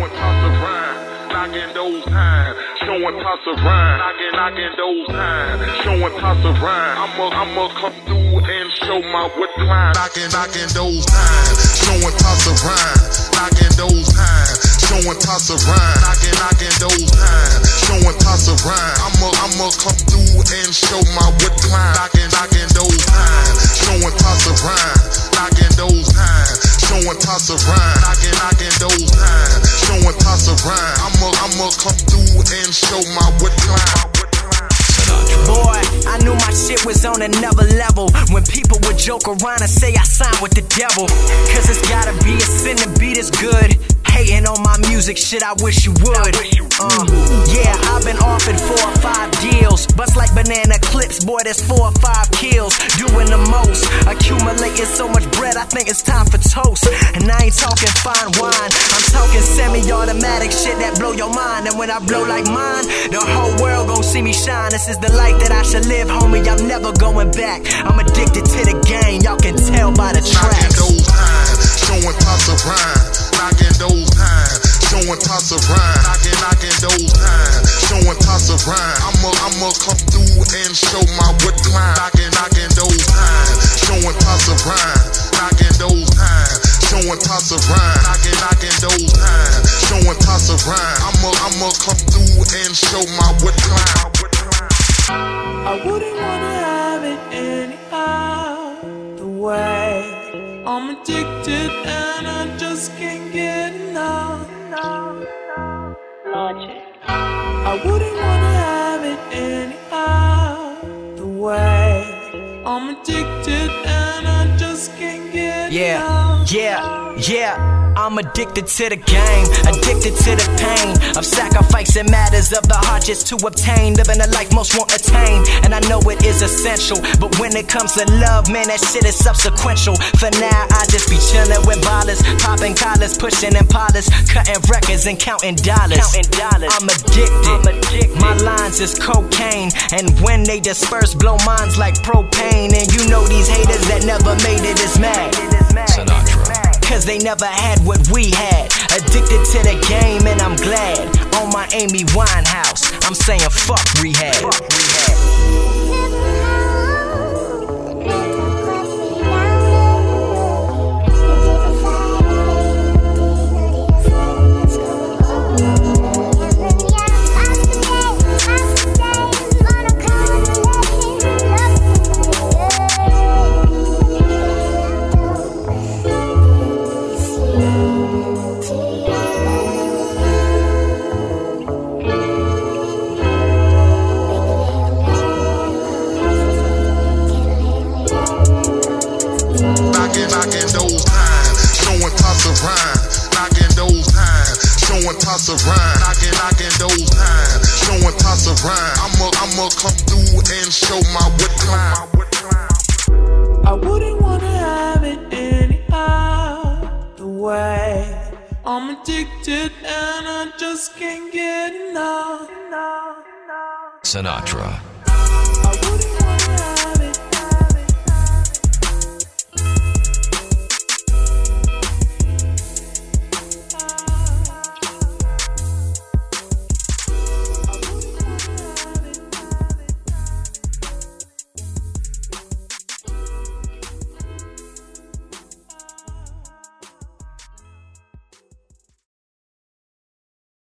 Showing toss of rhyme, knocking those times. Showing toss of rhyme, knocking those times. Showing toss of rhyme, I'ma come through and show my what climb. Knocking those times. Showing toss of rhyme, knocking those times. Showing toss of rhyme, knocking those times. Showing toss of rhyme, I'ma come through and show my what climb. Knocking those times. Showing toss of rhyme, knocking those times. Showing toss of rhyme, knocking those times. Showing toss of rhyme, I'ma come through and show my what climb. Boy, I knew my shit was on another level when people would joke around and say I signed with the devil. Cause it's gotta be a sin to be this good. Hating on my music, shit, I wish you would. Yeah, I've been offered 4 or 5 deals. Bust like banana clips, boy, there's 4 or 5 kills. Doing the most, accumulating so much bread, I think it's time for toast. And I ain't talking fine wine, I'm talking semi-automatic shit that blow your mind. And when I blow like mine, the whole world gon' see me shine. This is the life that I should live, homie, I'm never going back. I'm addicted to the game, y'all can tell by the tracks. Knocking those times, showing toss of rhyme. Knocking those times, showing toss of rhyme. Knocking those times, showing toss of rhyme. I'ma come through and show my what climb. Knocking those times, showing toss of rhyme. Knocking those times, showing toss of rhyme. Knocking those times, showing toss of rhyme. I'ma come through and show my what climb. I wouldn't wanna have it any other way. I'm addicted and I just can't get enough. Logic. I wouldn't wanna have it any other way. I'm addicted and I just can't get enough. Yeah. I'm addicted to the game, addicted to the pain of sacrificing matters of the heart just to obtain, living a life most won't attain. And I know it is essential, but when it comes to love, man, that shit is subsequential. For now, I just be chilling with ballers, popping collars, pushing Impalas, cutting records and counting dollars. I'm addicted. My lines is cocaine, and when they disperse, blow minds like propane. And you know these haters that never made it is mad. Sinatra. Cause they never had what we had. Addicted to the game and I'm glad. On my Amy Winehouse, I'm saying fuck rehab. Knocking those times, showing toss of rhyme. Knocking those times, showing toss of rhyme. Knocking those times, showing toss of rhyme. I'ma come through and show my what climb. I wouldn't wanna have it any other way. I'm addicted and I just can't get enough. Sinatra.